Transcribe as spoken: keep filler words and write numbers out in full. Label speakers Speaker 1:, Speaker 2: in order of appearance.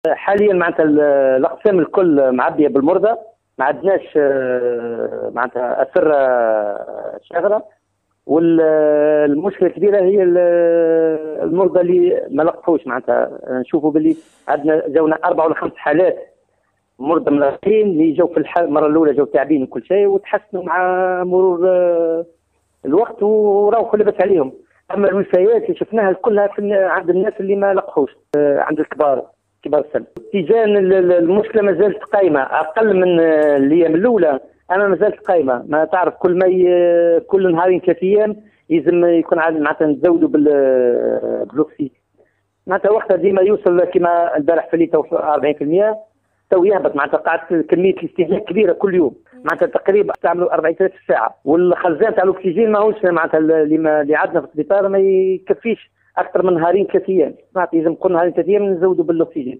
Speaker 1: حاليا معناتها ال- الاقسام الكل معبيه بالمرضى، ما عندناش آه، معناتها اسره شاغره. والمشكله الكبيره هي ال- المرضى اللي ما لقحوش، معناتها نشوفوا باللي عندنا جونا اربع ولا خمس حالات مرضى ملقحين اللي جو في الحال المره الاولى جو تعبين وكل شيء وتحسنوا مع مرور آه، الوقت وراحوا لبس عليهم. اما الوفيات اللي شفناها كلها في عند الناس اللي ما لقحوش، آه، عند الكبار كبار السن. تيجان المشكله ما زالت قايمه، اقل من آه، الايام الاولى، اما ما زالت قايمه. ما تعرف كل ما ي... كل نهارين ثلاث ايام يلزم يكون عاد معناتها نزودوا بال آه، بالاكسجين. معناتها وقتها ديما يوصل كما البارح في الليل أربعين بالمئة، تو يهبط. معناتها قاعد كميه الاستهلاك كبيره كل يوم، معناتها تقريبا تعملوا أربعين في الساعه. والخزان تاع الاكسجين ماهوش معناتها اللي ما اللي عندنا في السبيطار ما يكفيش اكثر من نهارين ثلاث ايام. معناتها لازم كل نهارين ثلاث ايام نزودوا بالاكسجين.